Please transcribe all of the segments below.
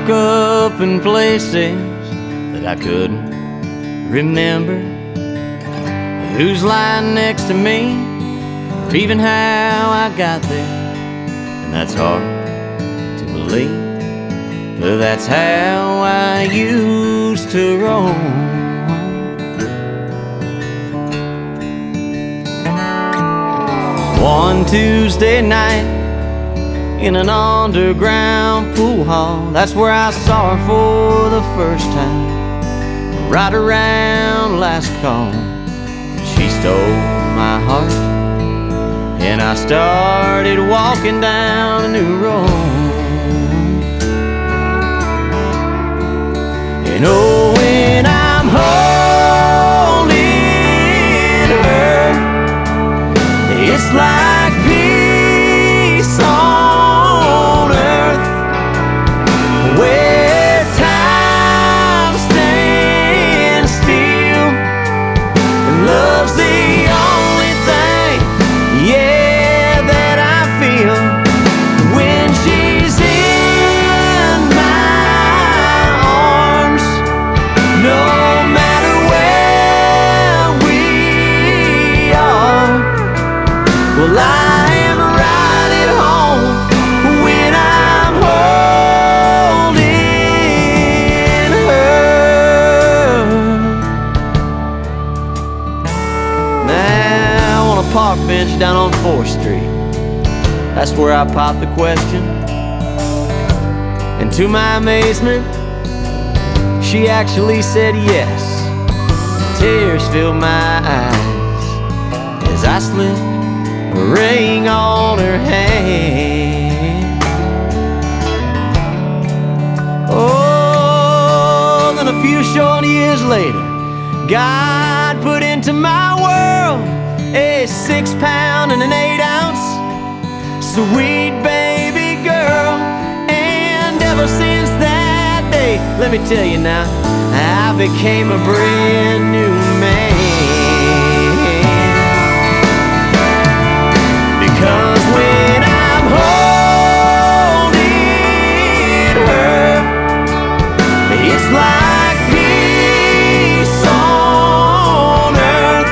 woke up in places that I couldn't remember who's lying next to me, or even how I got there. And that's hard to believe, but that's how I used to roll. One Tuesday night in an underground pool hall, that's where I saw her for the first time, right around last call. She stole my heart, and I started walking down a new road. And oh, when I'm holding her, it's like peace on earth, where time stands still, and love's the only thing, yeah, that I feel when she's in my arms. No matter where we are, well, I am right at home when I'm holding her. Now on a park bench down on 4th Street, that's where I popped the question, and to my amazement, she actually said yes. Tears filled my eyes as I slipped a ring on her hand. Oh, then a few short years later, God put into my world a 6-pound and an 8-ounce sweet baby girl. And ever since that day, let me tell you now, I became a brand new man. Because when I'm holding her, it's like peace on earth,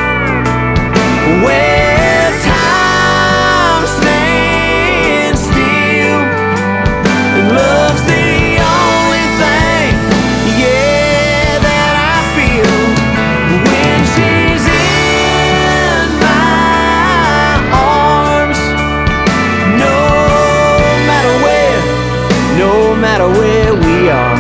where time stands still, and love's the only thing, yeah, that I feel when she's in my arms. No matter where we are.